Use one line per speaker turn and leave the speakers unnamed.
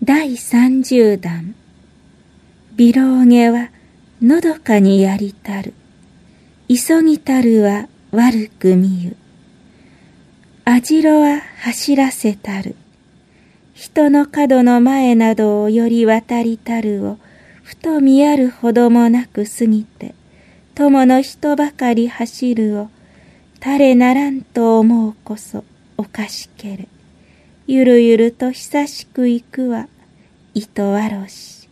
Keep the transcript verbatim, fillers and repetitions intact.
第三十段。びろうげはのどかにやりたる。急ぎたるは悪く見ゆ。あじろは走らせたる。人の角の前などをより渡りたるをふと見やるほどもなく過ぎて、友の人ばかり走るをたれならんと思うこそおかしけれ。ゆるゆると久しく行くは糸わろし。